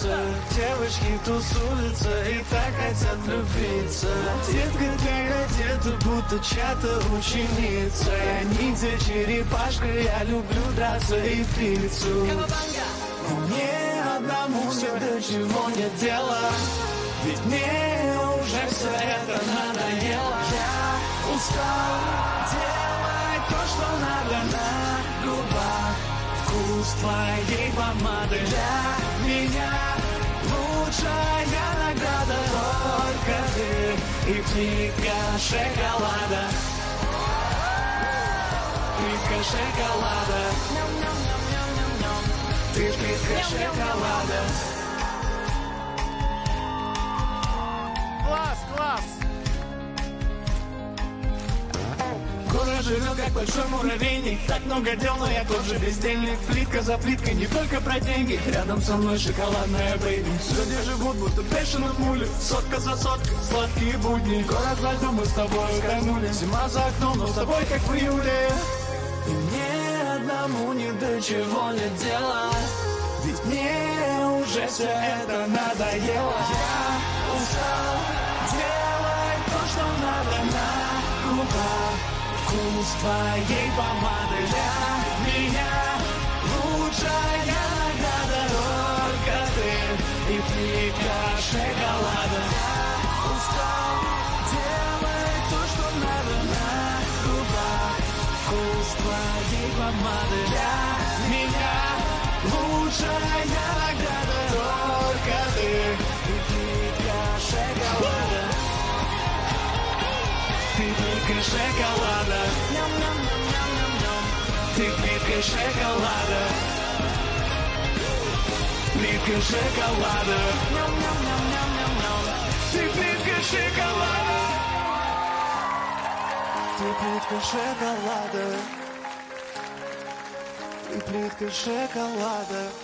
лица. Девочки тусуются и так хотят влюбиться. Детка как одета, будто чья-то ученица. Я ниндзя, черепашка, я люблю драться и пиццу. Мне одному все до чего нет дела, ведь мне уже все это надоело. Я устал делать то, что надо на губах. Вкус твоей помады для меня лучшая награда. Только ты и плитка шоколада. Плитка шоколада. Ты плитка шоколада. Класс, класс! Город живет как большой муравейник. Так много дел, но я тот же бездельник. Плитка за плиткой, не только про деньги. Рядом со мной шоколадная бэйби. Люди живут, будто бешеные мули. Сотка за соткой, сладкие будни. Город во льду, мы с тобой утонули. Зима за окном, но с тобой как в июле. И мне одному ни до чего нет дела, ведь мне уже все это надоело. Я устал делать то, что надо на губах. Вкус твоей помады для меня лучшая награда. Только ты и плитка шоколада. Я устал делать то, что надо на губах. Вкус твоей помады для меня лучшая награда. Только ты и плитка шоколада. Ты плитка шоколада. Ты плитка шоколада. Плитка шоколада. Ты плитка шоколада. Ты плитка шоколада. Ты плитка шоколада.